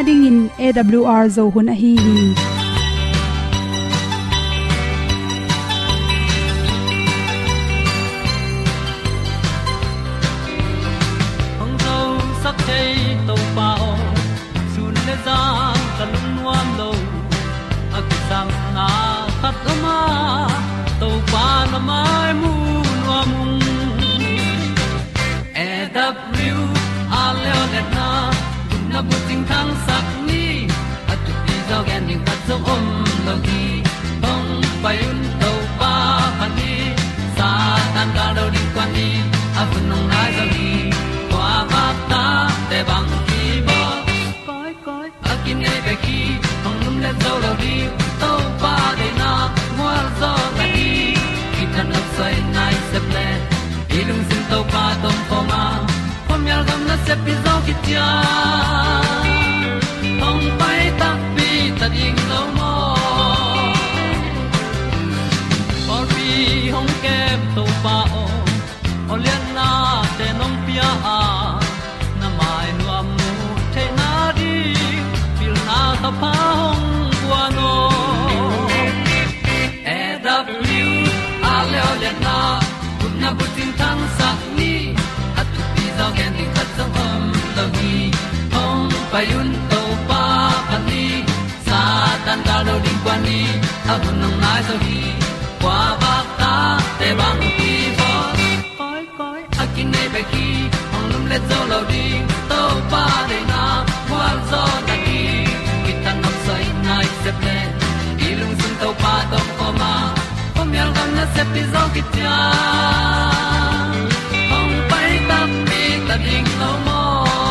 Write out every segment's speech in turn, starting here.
ding in AWR zo hun a hi hong zo sak chei to pao sun le za kan nuam lo akisam na khat ma to pa na mai mu nuam AW a leo le na na bu ting thang sak ni atu ti zo gen ding ta zo om lo gi hong pai un to pa pan ni sa tan ga do ring kwan ni a bu nong lai zo gi kwa ba ta te bang ki bo koi koi a kin nei be ki hong lum le zo lo di to pa de na mo zo ta ni ki tan no sai nai se ple ilung sin to pa tom ko ma pom yal gam na se pi zo ki tia hong pai ta pi ta ding lo mo or pi hong kem to pa o lian na te nong pia a na mai nu am mu te na di pil na ta pa hong bua no AW a le lian na kun na bu tin thang sak ni at tu pi zo gen ding khat zo om lo ni hong pai un to pa pan ni sa tan ga do ding kwan ni a bu nong lai zo ni kwa ba ta te bang ki bo koi koi a kin nei be ki hong lum le zo lo ding to pa de na kwa zo ta ki ki tan nok sai nai se ple ilung sun to pa tom ko ma pom yal gam na se pi zo ki tia hong pai ta pi ta ding lo mo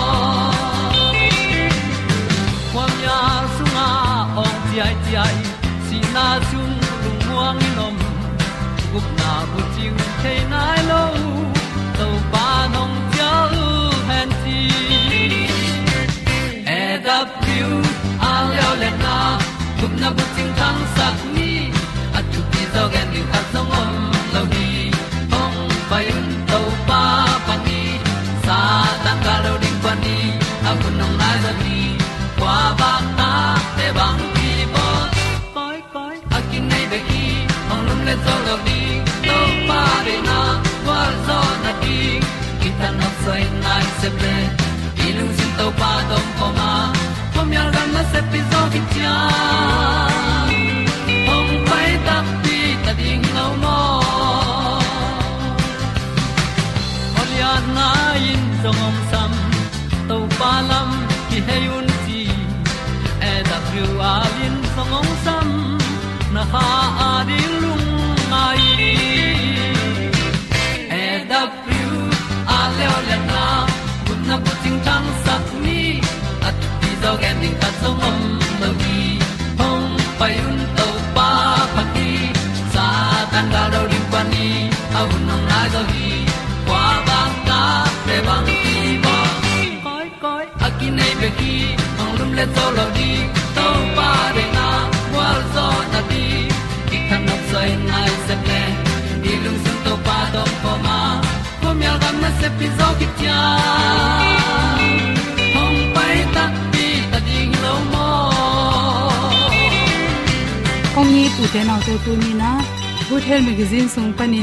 kwam ya sunga ong ti ai si na chung lung muang ni nom gup na bu chiu the nai lo to pa nong pia u han ti AW a leo le na gup na bu ting thang sak ni at tu pi zo gen ni khat zo om lo ni hong pai un to pa pa ni sa tan ga lo ding pa ni a bu nong lai za ni kwa ba ta te bang ki bo koi koi a kin nei be ki hong lum le zo lo ni to pa de na kwa zo na ki ki tan nok sai nai se ple ilung sin to pa dom ko ma pom yal gam na se pi zo ki tia hong pai ta pi ta ding lo mo olia na in zong om sam to pa lam ki hay un ti AW a lin zong om sam na ha a ding lung mai AW a leo le na kun na bu ting tang sak ni at ti zo gen ding ta zong om lo gi hong pai un to pa pa ti sa tan ga do ring pa ni a un nong lai zo gi kwa ba ta te bang ki bo koi koi a kin nei be ki hong lum le zo lo di to pa de na wa zo na ti ki kan nok sai nai se ple di lung sun to pa do ko ma pom yal gam na se pi zo ki tia hong pai ta pi ta ding lo mo ong ni pu te naw te tu ni na good health magazine sung panin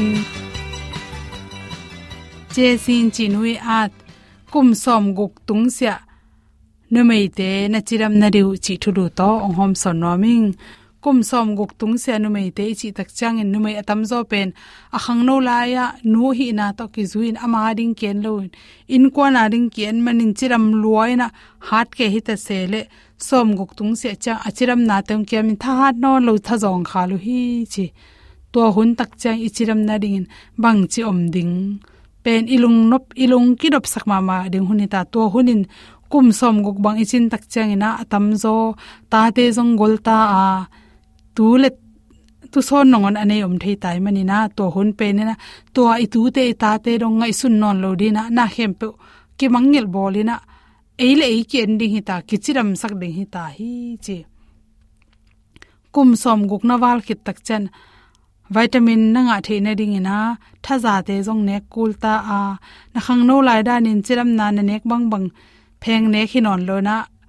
che sin chinui at kum som guk tung sia nu mei te na chiram na riu chi thulu to ong hom son noming kum som guk tung sia nu mei te chi tak chang in nu mei atam zo pen a khang no la ya nu hi na to ki zuin ama ding ken lo in ko na ding ken manin chiram luai na hat ke hi ta sele som guk tung sia cha achiram na tem ke min tha hat no lo tha jong khalu hi chi to hun tak chang ichiram na ding bang chi om ding pen ilung nop ilung ki dop sak ma ding hunita to hunin kum som guk bang ichin tak chang ina atam zo ta te jong gol ta a tu le tu son nongon ane om thei tai manina to hun pe ne na to I tu te ta te dong ngai sun non lo dina na hem pe ki mangel bolina eile ei ki ending hi ta kichiram sak ding hi ta hi chi kum som guk na wal khit tak chen vitamin na nga theina ding ina thaza te jong ne kulta a na khang no lai dan in chiram na na nek bang bang pheng ne khinon lo na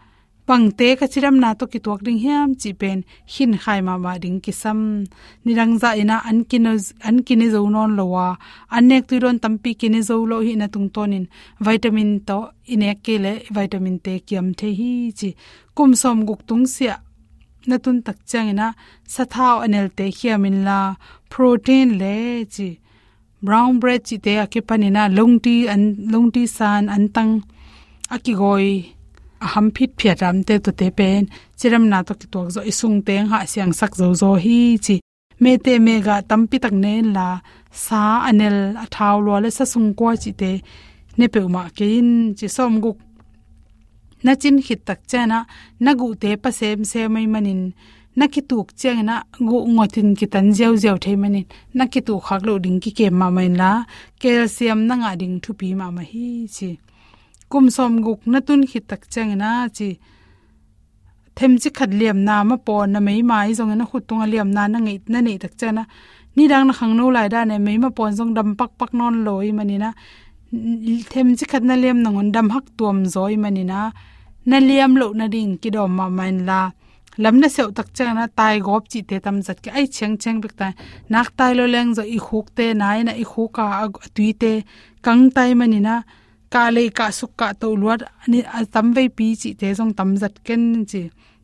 pangte ka chiram na to ki tuak ding hiam chi pen hin khai ma ding ki sam nirang za ina an kine zo non lowa anek tu ron tampi kine zo lo hi na tung tonin vitamin to inek ke le vitamin te kiam the hi chi kum som guk tung sia natun tak changina sathau anel te hiamin la protein le chi brown bread chi te akipanina longti san antang akigoi aham phit phiaram te to te pen chiram na to ki tok zo isung teng ha siang sak zo hi chi me te mega tampi tak ne la sa anel athaw lo le sa sung ko chi te ne pe ma ke in chi som guk na chin hit tak chana na gu te pa sem se mai manin na ki tuk chena gu ngotin ki tan jeu thei manin na ki tu khak lo ding ki ke ma main la calcium na nga ding thu pi ma hi chi kum som guk na tun hit tak chena chi them chi khat liam na ma pon na mei mai zong na khut tung liam na na ngei na nei tak chana ni dang na khang no lai da ne mei ma pon zong dam pak non loi manina them chi khat na liam na ngon dam hak tuam zoi manina na liam lo na ding ki dom ma main la lamna seu tak chana tai gop chi te tam zat ke ai cheng bek ta nak tai lo leng zo i khuk te nai na i khuka tui te kang tai manina ka le ka suk ka to luat ani tam ve pi chi te jong tam zat ken chi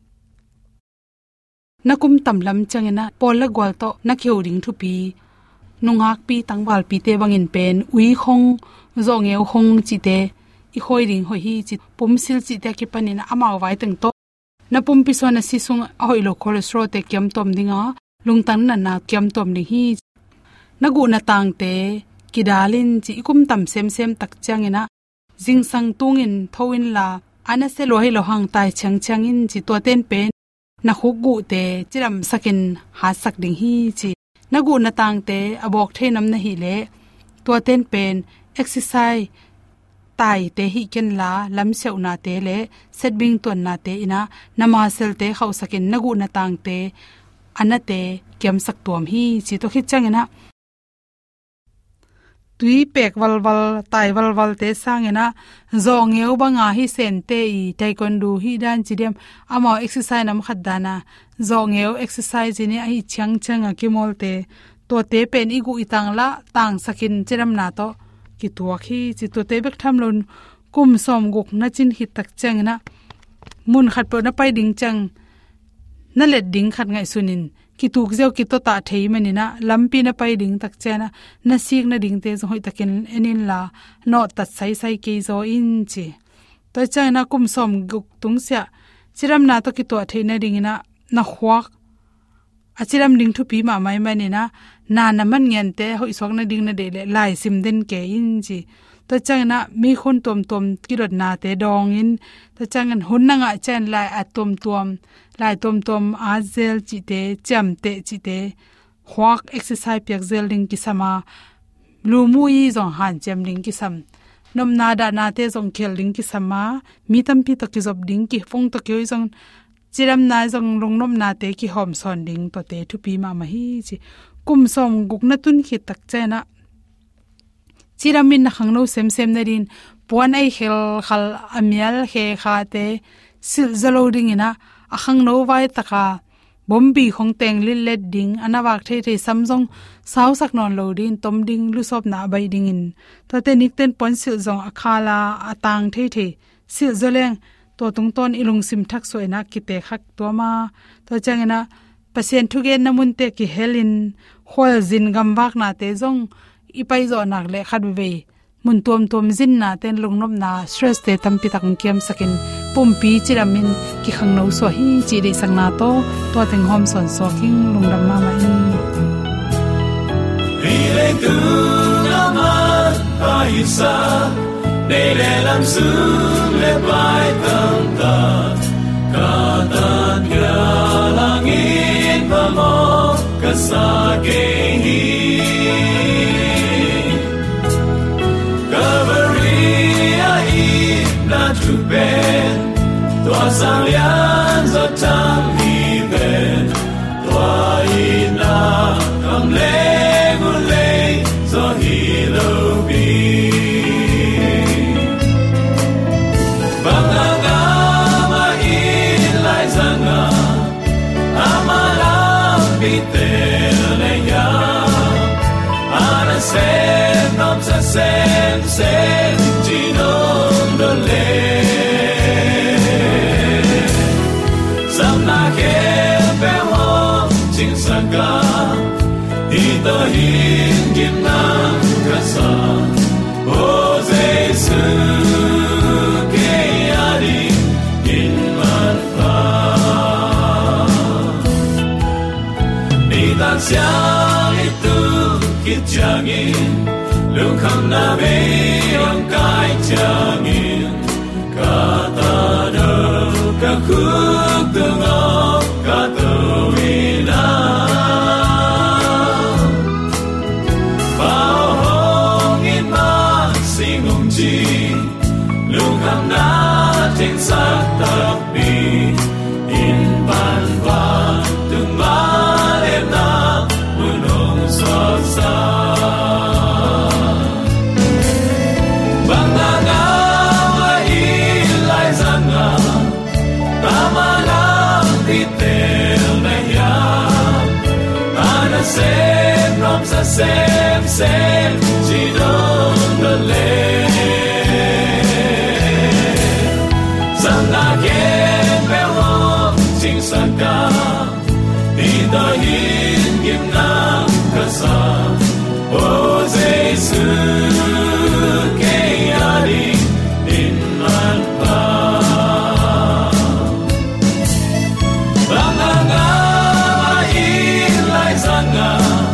nakum tam lam changena pola gwal to na kheu ding thu pi nungak pi tangwal pi te bangin pen ui khong zong eu khong chi te i khoi ring ho hi chi pumsil chi te ki panina amaw wai teng to na pumpi so na sisung hoi lo cholesterol te kyam tom dinga lungtan na kyam tom ding hi nagu na tang te kidalin chi ikum tam sem tak changena jing sang tungin thoin la ana se lo hi lo hang tai changin chi to ten pen na khugu te chiram sakin ha sak ding hi chi nagu na tang te abok theinam na hi le to ten pen exercise tai te hi ken la lam seu na te le setbing ton na te ina nama sel te khau sakin nagu na tang te anate kem sak tom hi chi to khit changena tui pek walwal tai walwal te sangena zong eu banga hi sen te I taekwondo hi dan chidem ama exercise nam khaddana zong eu exercise ni ai changa kimol te to te pen igu itang la tang sakin chiram na to ki tuak hi chi to te bek tham lon kum som guk na chin hi tak changena mun khat po na pai ding chang na let ding khat ngai sunin ki tuk zeu ki to ta thei manina lampi na pai ding tak chena na sik na ding te zo hoi takin enin la no tat sai ke zo in chi to chana kum som guk tung sia chiram na to ki to thei na ding na na khwak achiram ding thu pi ma mai manina na man ngen te hoi sok na ding na de le lai sim den ke in chi to chana mi khon tom kirot na te dong in to changan hun na nga chen lai atom lai tom a zel chi te cham te chi te khwak exercise pyak zel ding ki sama lu mu yi zong han chem ding ki sam nom na da na te zong khel ding ki sama mi tam pi to ki job ding ki phong to ki zong chiram na zong long nom na te ki hom son ding to te thu pi ma hi chi kum som guk na tun khi tak chena chiramin na khangno sem na rin puan ai khel khal amial he kha te sil zaloding ina akhang no vai taka bombi khong teng lil let ding anawak the samjong sau sak non loading tom ding lu sop na bai ding in to te nik ten pon sil jong akhala atang the sil zoleng to tung ton ilung sim thak soina kite khak to ma to changena pasien thugen namun te ki helin hol zin gam wak na te jong ipai zo nak le khat ve mun tom zin na ten lungnop na stress te tampi tak kem sakin pumpi chiramin ki khangno so hi chi de sangna to teng hom son so king lungdam ma ma in ile tu na ma pa isa de le lam su le bai tam ta ka ta nya langin pa mo ka sa ke hi to bed tua sang lian zo tam hi ben tua ina kam le gu le zo hi lo bi bang ga ma hi xem chỉ nông đơn lệ sam na khe bé ho chính xác cả đi tới hiên kim na cả sa o Giêsu ke ari in man pa đi tan xiang itu kit changin lung kham na be ong kai changin ka ta do ka khuk tu ngọc ka tu ina bao hong in ma sing ong chi lung kham na trên sắc tập bi in ban va tu ma em na buồn ong xót xa xem chỉ đông đơn lệ rằng là khen béo ho chính xác cả đi tới hiên kim nam cơ sở ô Giêsu ke ari in man pa bang anga mai lai zanga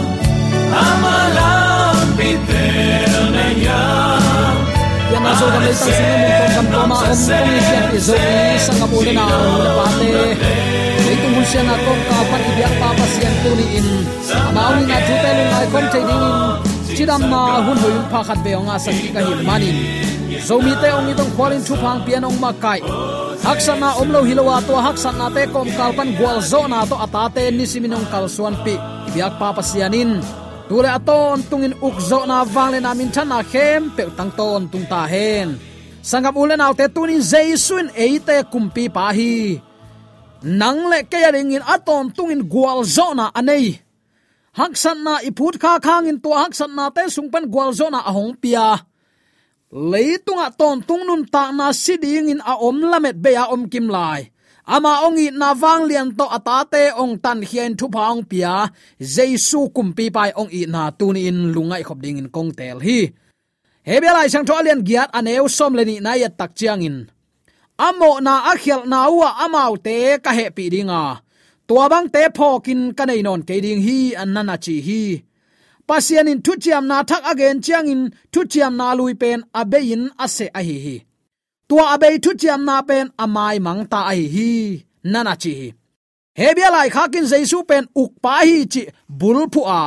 so dam le sang sing mo kom kam to ma om kom ni sian pi zo ni sang kam ule na ule pa te le tu mun sian na kom ka pa ti bia pa pa sian tu ni in ma ong na thu te lu ngai kom chei ding in chidam na hun hui pha khat be nga sang ki ka hi manin zo mi te ong ni tong khwalin thu phang pian ong ma kai haksan na om lo hilowa to haksan na te kom kal pan gwal zo na to ata te ni siminong kal suan pi biak pa pa sianin tule aton tungin ukzo na wangle na min thana khem pe tang ton tung ta hen sangam ulen autte tunin Jesuin eite kumpi pa hi nang le ke ring in aton tungin gwal zo na anei haksan na iput kha khang in to haksan na te sungpan gwal zo na ahong pia leitunga ton tungnun ta na siding in a om lamet be a om kim lai ama ongi na wang lian to atate ong tan hian thu phang pia Jesu kumpi pai ong i na tuni in lungai khop ding in kong tel hi hebelai sang tho alian giat aneu som leni na ya tak chiang in amo na akhial na wa amau te ka he pi dinga tua bang te phokin kanei non ke ding hi anana chi hi pasian in thu chiam na thak again chiang in thu chiam na lui pen abein ase a hi tua abei thu chiam na pen amai mang ta ai hi nana chi hebia lai khakin Jesu pen uk pa hi chi bul phu a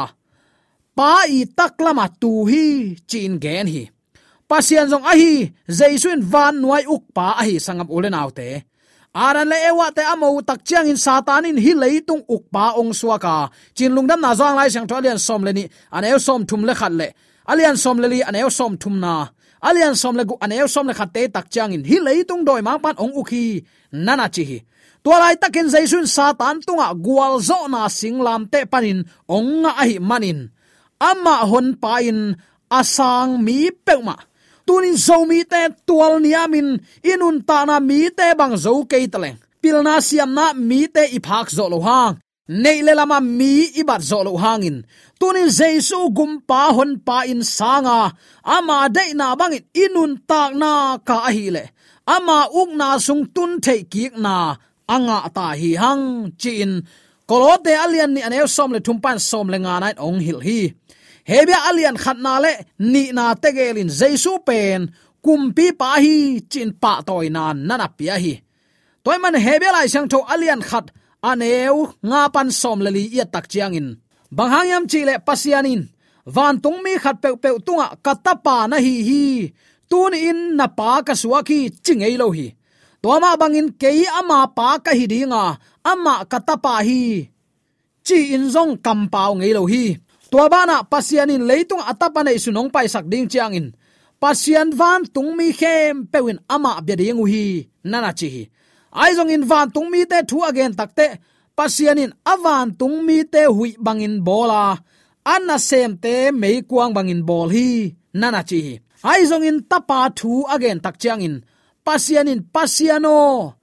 pa i taklama tu hi chin gen hi pasian jong a hi Jesu in van nuai uk pa a hi sangam ulen autte aran le ewa te amo tak chiang in satanin hi leitung uk pa ong suaka chin lungdam na zang lai sang tholian som le ni aneu som thum le khat le alian som le li aneu som thum na alian som le gu aneu som le khatte tak chang in hi leitung doi mang pan ong ukhi nana chi hi to lai takin Jaisun satan tunga gwal zo na singlam te panin onga a hi manin amma hon pa in asang mi peuma tunin zo mi te tual niamin inun ta na mi te bang zo ke taleng pilna siam na mi te iphak zo lo hang nei le lama mi ibat zo lo hangin tunin Jesu gumpa hon pa in sanga ama dei na bangin inun tak na ka hi le ama uk na sung tun thei ki na anga ta hi hang chin kolote alian ni anew som le thumpan som le nga nai ong hil hi hebia alian khatna le ni na tegelin Jesu pen kumpi pa hi chin pa toy nan nana pia hi toy man hebia lai sang tho alian khat aneu nga pan som le li ya tak chiang in banghayam chile pasianin van tung mi khat pe pe tunga katapa na hi tun in na pa ka suaki chingei lo hi toma bangin kei ama pa ka hi dinga ama katapa hi chi in zong kampau ngei lo hi tua bana pasianin leitung atapa nei sunong pai sak ding chiang in pasian van tung mi khem pewin ama bia ding hi nana chi hi ai zong in van tung mi te thu again takte pasianin avan tung mi te hui bangin bola anna sem te mei kuang bangin bol hi nana chi ai zong in tapa thu again tak chiang in pasian in pasiano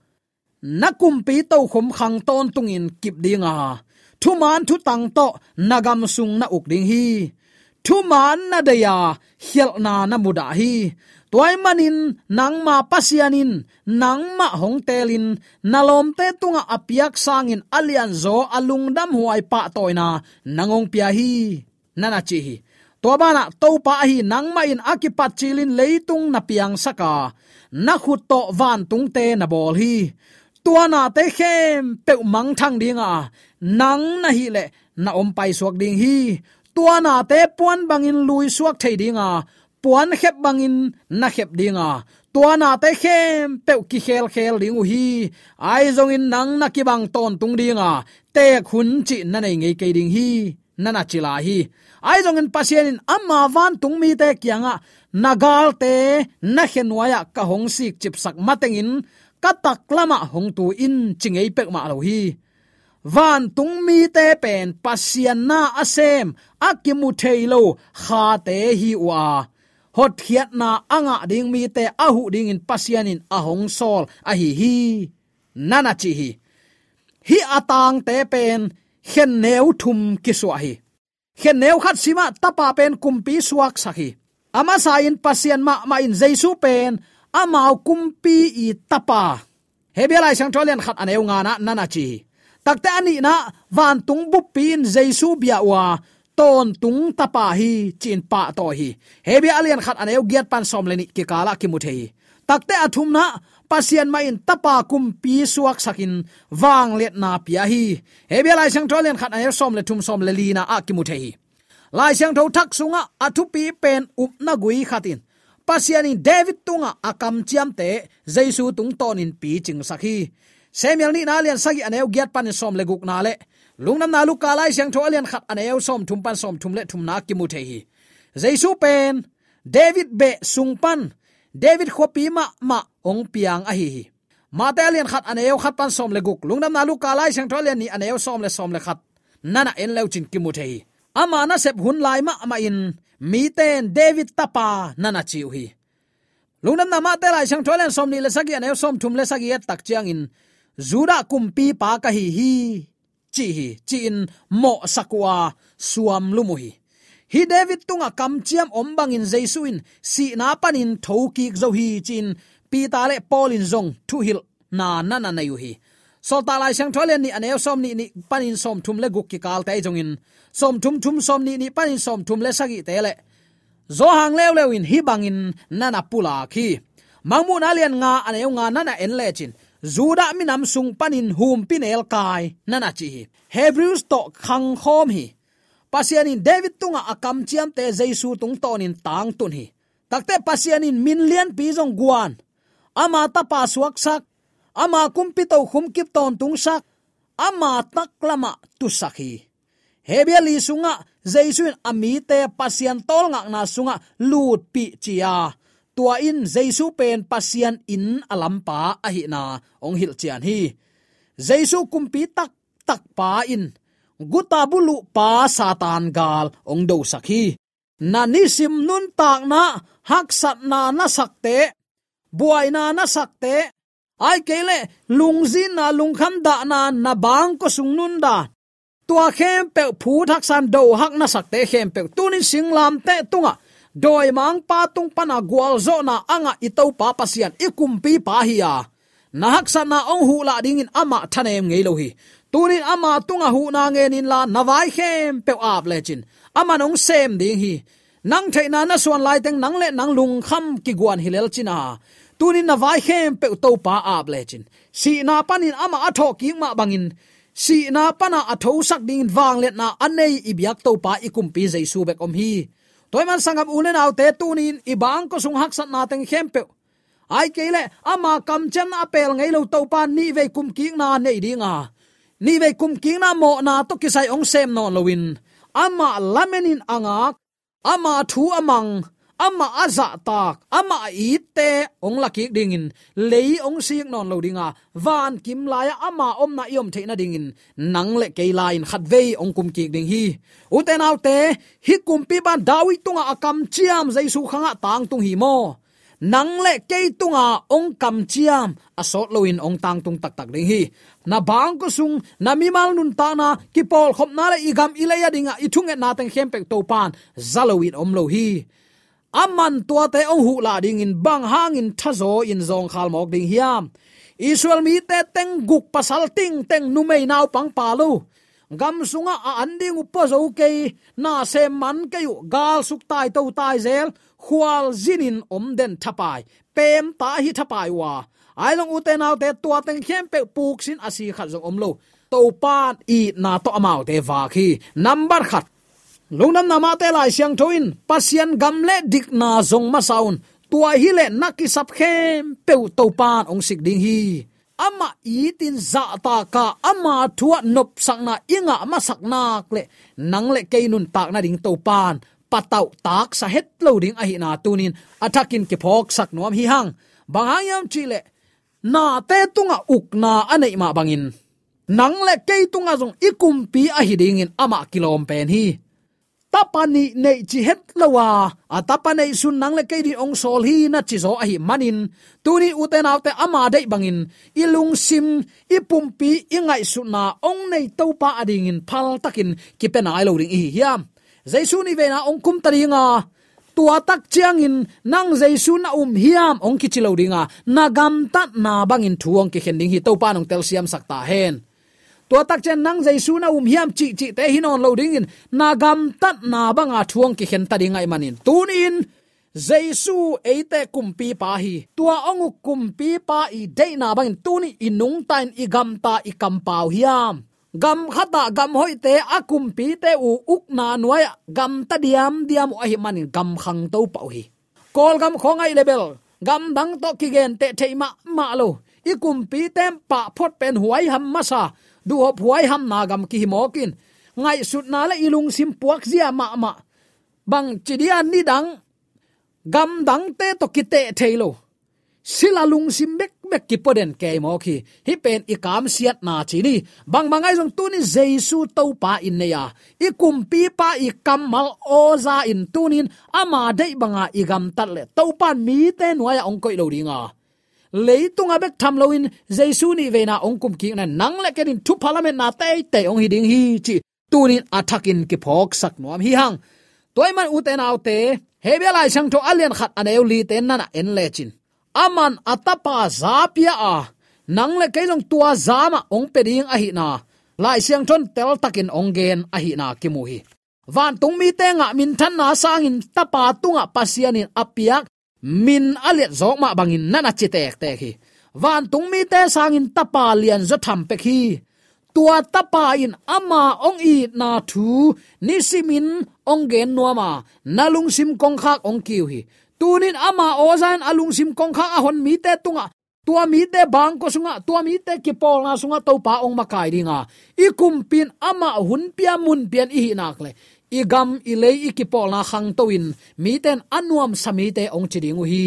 nakumpi to khom khang ton tungin kip dinga thu man thu tang to nagam sung na uk ding hi thu man na daya hial na muda hi toy manin nangma pasianin nangma hongtelin nalom te tunga apiak sangin alian zo alungdam huai pa toina nangong pia hi nana chi hi to bana to pa hi nangma in akipat chilin leitung na piang saka na khut to van tung te na bol hi tuana te khem pe mang thang dinga nang na hi le na om pai suak ding hi tuana te puan bangin lui suak thei dinga puan khep bangin na khep dinga tuana te khem pe ki khel ding hi ai zong in nang na ki bang ton tung dinga te khun chi na nei ngei ke ding hi nana chila hi ai zong in pasien in amma van tung mi te kyanga nagal te na khenwaya ka hong sik chip sak matengin katak lama hong tu in chingei pek ma lo hi van tung mi te pen pasian na asem akimu thailo kha te hi wa hot hiat na anga ding mi te ahu ding in pasian in ahong sol a hi nana chi hi atang te pen khen neu thum kiswa hi khen neu khat sima tapa pen kumpi suak sakhi ama sa in pasian ma in jaisu pen amau kumpi i tapa hebelai sang tholen khat aneu nga na nana chi takte ani na van tung bu pin jaisu bia wa ton tung tapa hi chin pa to hi hebi alian khat aneu giat pan som leni ki kala ki muthei takte athum na pasian ma in tapa kumpi suak sakin wang let na pia hi hebelai sang tholen khat aneu som le thum som le li na a ki muthei lai sang tho thak sunga athupi pen up na gui khatin pasiani David tunga akam chiam te jaisu tung tonin pi ching sakhi Samuel ni na lian sagi aneu giat pan som le guk na le lungnam na lu kalai siang tho alian khat aneu som thum pan som thum le thum na ki mu the hi jaisu pen David be sung pan David khopi ma ong piang a hi ma te alian khat aneu khat pan som le guk lungnam na lu kalai siang tho alian ni aneu som le khat nana en leu chin ki mu the hi ama na sep hun lai ma in mi ten David tapa nana chiu hi lungnam na ma te lai siang tho alian som ni le sagi aneu som thum le sagi tak chiang in Juda kumpi pa ka hi chi in mo sakwa suam lumuhi hi David tunga kam chiam ombang in Jesuin si na panin thoki zo hi chin pi ta le Paulin zong thu hil na yu hi solta lai sang tholen ni aneu som ni panin som thum le guk ki kal tai jong in som thum som ni panin som thum le sagi te le zo hang lew in hi bangin nana pula khi mangmu na lian nga aneu nga nana en le chin Juda minam sung panin hum pinel kai nana chi Hebrews to khang khom hi pasianin David tunga akam chiam te Jesu tung tonin tang tun hi takte pasianin min lian pi jong guan ama tapa suak sak ama kumpi to khum kip ton tung sak ama taklama tu sakhi hebeli sunga Jesu ami te pasian tol ngak na sunga lut pi chia tua in Jesu pen pasian in alampa ahi na ong hil chian hi Jesu kumpi tak pa in guta bulu pa satan gal ong do sakhi na nisim nun tak na hak sat na sakte buai na sakte ai kele lungzin na lungkham da na bang ko sung nun da tua khem pe phu thak san do hak na sakte khem pe tunin singlam te tunga doi mang pa tung pana gwal zo na anga itau pa pasian ikumpi pa hiya na haksa na ong hu la dingin ama thanem ngei lo hi tunin ama tunga hu na ngenin la nawai khem pe ap lechin ama nong sem ding hi nang theina na suan lai teng nang le nang lung kham ki gwan hilel china tunin nawai khem pe to pa ap lechin si na panin ama atho ki ma bangin si na pana atho sak ding wang let na anei ibyak to pa ikumpi Jesu bek om hi toy man sangam unen autte tunin ibang ko sung hak sat na teng khempe ai kele ama kam chem na apel ngei lo to pan ni ve kum ki na nei dinga ni ve kum ki na mo na to kisai ong sem non lowin ama lamenin angak ama thu amang ama aza tak ama ite ong laki dingin lei ong siek non lo dinga van kim laya ama om na yom theina dingin nang le ke lain khat vei ong kum ki ding hi uten autte hi kum pi ban dawi tunga akam chiam jaisu khanga tang tung hi mo nang le ke tunga ong kam chiam asot loin ong tang tung tak tak ding hi na bang ko sung na mi mal nun ta na ki pol khop na le igam ilaya dinga ithunge na teng khem pek to pan zalowin om lo hi aman tua te ong hu la ding in bang hang in thazo in zong khal mok ding hiam Israel mi te teng guk pasal ting teng numei naw pang palu gam sunga a anding upo zo ke na se man ke yu gal suk tai to tai zel khwal zinin om den thapai pem ta hi thapai wa ai long uten au te tua teng khem pe puk sin asi khat zong om lo to pan i na to amau te wa khi number khat lungnam nama te lai siang thoin pasian gamle dik na zong ma saun tua hi le nakisap khem pe to pan ong sik ding hi ama itin za ta ka ama thua nop sakna inga ma saknak le nang le keinun tak na ding to pan patau tak sa het lo ding a hi na tunin athakin ke phok sak nom hi hang bangayam chile na te tunga ukna anei ma bangin nang le ke tunga jong ikumpi a hi ding in ama kilom pen hi tapani nei chi het lawa atapane sun nang le ke di ong sol hi na chi zo a hi manin tuni uten autte ama dei bangin ilung sim ipumpi ingai suna ong nei topa ading in phal takin kipena ai lo ring hi hiam jaisu ni vena ong kum taringa tua tak chiang in nang jaisu na hiam ong kichilo ringa nagam tat na bangin thuang ki khending hi topa nong tel siam sakta hen tua tak chen nang jaisu na hiam chi chi te hinon lo ding in nagam tat na banga thuang ki khen ta ding ai manin tunin jaisu eite kumpi pa hi tua ong kumpi pa i de na bangin tuni inung tain i gam ta i kam pau hiam gam khata gam hoite akum pi te u ukna nuaya gam ta diam a hi manin gam khang to pau hi kol gam khongai level gam dang to kigen te theima ma lo ikum pi tem pa phot pen huai ham masa du hop huai ham na gam ki mokin ngai sut na la ilung sim puak zia ma bang chidian ni dang gam dang te to kite thailo sila lung sim bek ki poden ke mo khi hi pen i kam siat na chi ni bang mangai jong tu ni jesu to pa in ne ya i kum pi pa i kamal oza in tunin ama dei banga i gam tat le to pan mi te noya ong koi lo ringa leitunga bek tham loin jesu ni vena ong kum ki na nang le kenin thu parliament na te ong hi ding hi chi tunin athakin ki phok sak nuam hi hang toiman uten autte hebelai sang to alian khat aneu li ten na en lechin aman atapa zapia a nang le keilong tua zama ong peding a hi na lai siang thon tel takin ongen a hi na kimu hi van tung mi te nga min than na sangin tapa tunga pasianin apiak min alet zok ma bangin nana chitek te hi van tung mi te sangin tapa lian zo tham pe hi tua tapa in ama ong i na thu nisimin ongen nuama nalung sim kong khak ong kiu hi tunin ama ozan alung sim kong khak a hon mi te tunga tua mi te bang ko sunga tua mi te ki pol na sunga to pa ong makai dinga ikum pin ama hun pia mun pian i nakle igam ilei ikipol na khang toin mi ten anuam sami te ong chidingu hi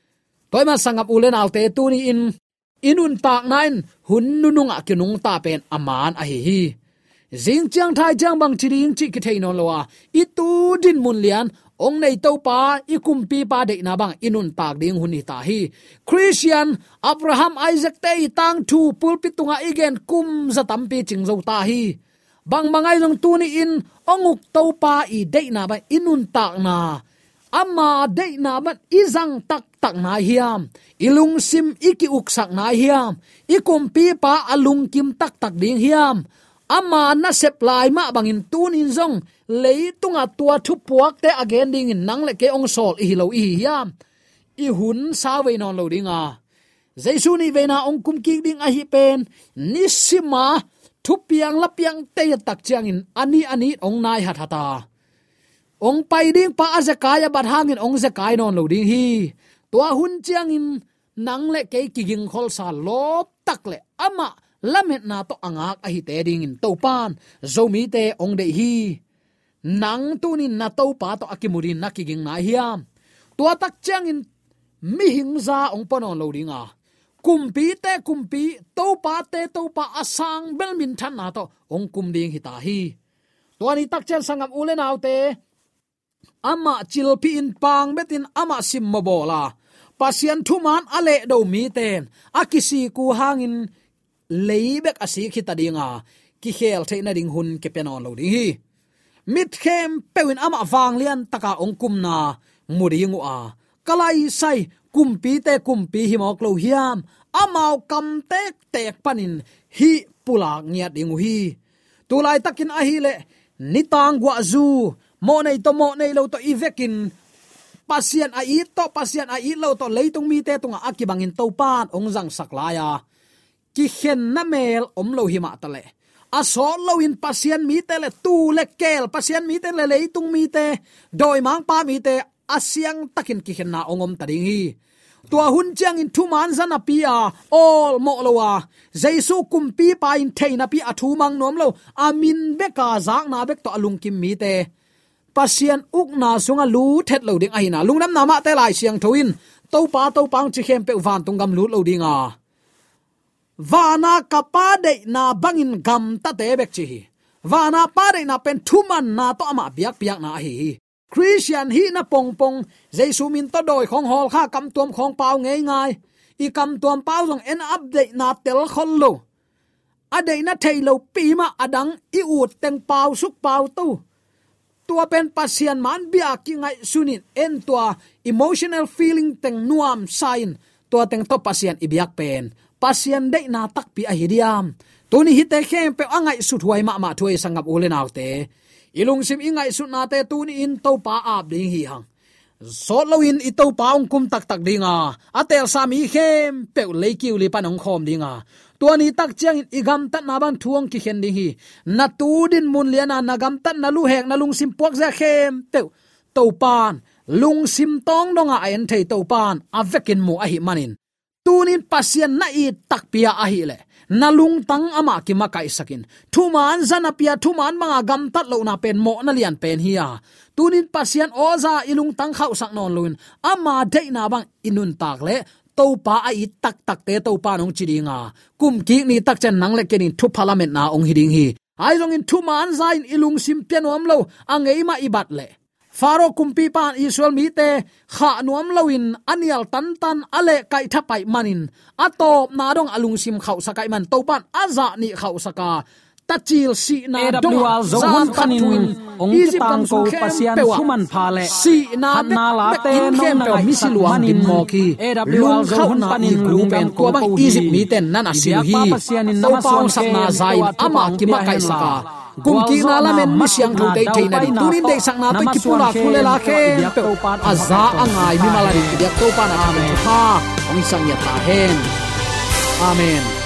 toima sangap ulen alte tuni in inun tak nain hun nununga kinung ta pen aman a hi jing chiang thai chiang bang chiding chi ki thein lowa itu din mun lian ong nei to pa ikum pi pa de na bang inun tak ding hun hi ta hi Christian Abraham Isaac te tang thu pulpit tunga igen kum za tampi chingzo ta hi bang mangai long tu ni in onguk to pa i de na ba inun tak na ama de na ban izang tak na hiam ilung sim iki uksak na hiam ikum pi pa alung kim tak ding hiam ama na seplai ma bangin tunin zong leitunga tua thu puak te again ding in nang le ke ong sol i lo i hiam i hun sa we non lo dinga jesu ni ve na ong kum ki ding a hi pen nisima thu piang la piang te tak chiang in ani ong nai hat hata ong pai ding pa azakaya bat hangin ong zakai non lo ding hi tua hun chiang in nang le ke kiging khol sa lop tak le ama lamet na to angak a hi te ding in to pan zomi te ong de hi nang tunin na to pa to akimurin nakiging na hiam tua tak chang in mi hingza ong panon lo dinga kumpi te kumpi to pa asang belmin than na to ong kum ding hita hi tua ni tak chen sangam ulen autte ama chilpi in pang betin ama sim mobola pasian thuman ale do mi ten akisi ku hangin leibek asi khita dinga ki khel theina ding hun ke penon lo ding hi mit khem pewin ama wang lian taka ong kum na muringu a kalai sai kumpi te kumpi hi mok lo hiam amao kam tek panin hi pula ngia ding hi tulai takin a hi le nitang gwa zu mo nei lo to ivekin pasian a i lo to leitung mi te tunga akibangin topan ong jang saklaya ki khen na mel om lo hi ma tale a so lo in pasian mi te le tu le kel pasian mi te le leitung mi te doi mang pa mi te asyang takin ki khen na ongom tading hi tua hun chang in thu man zan apia all mo lowa jaisu kumpi pa in theina pi athu mang nom lo amin beka zak na bek to alung kim mi te pasian uk na sunga lu thet lo ding aina lungnam na ma te lai siang thoin to pang chi khem pe van tungam lu lo dinga wana kapa de na bangin gam ta te bek chi wana pa de na pen thuman na to ama biak na hi Christian hi na pong jesu min to doi khong hol kha kam tuam khong pau ngai i kam tuam pau jong en update na tel khol lo adei na thailo pi ma adang i ut teng pau suk pau tu tua pen pasian man bia ki ngai sunin en tua emotional feeling teng nuam sign tua teng to pasian ibyak pen pasian dei na tak pi a hidiam tuni hi te khem pe angai su thuai ma thuai sangap ulen autte ilung sim ingai su na te tuni in to pa ap ding hi hang so lo in i to pa ong kum tak dinga atel sami khem pe leikiu li panong khom dinga tuani tak chiang igam tat na ban thuang ki khen ding hi na tu din mun liana na gam tat na lu hek na lung sim puak za khem pe to pan lung sim tong donga ain thei to pan avekin mu a hi manin tunin pasien na i tak pia a hi le nalung tang ama ki makai sakin thuman zanapia thuman manga gam tat lo na pen mo na lian pen hiya tunin pasien oza ilung tang khau sak non luin ama dei na bang inun tak le to pa ai tak te to pa nong chidinga kum ki ni tak chen nang le kenin thu parliament na ong hiding hi ai jong in thuman zain ilung sim pianom lo angei ma ibat le faro kumpi pan israel mi te kha nuam loin anial tan ale kai thapai manin atop na dong alung sim khau sakai man topan aza ni khau saka tachil si na dong zan panin ong tang ko pasian suman phale si na na la te no na misiluang din mo ki lung khau na ni grupen ko bang egypt mi ten nana siu hi to paung sak na zain ama ki makai saka kumki na lamen misyang thu dei theina ri tunin dei sang na to kipula khule la khe aza angai mi malari dia to pa na amen ha ong sang ya ta hen amen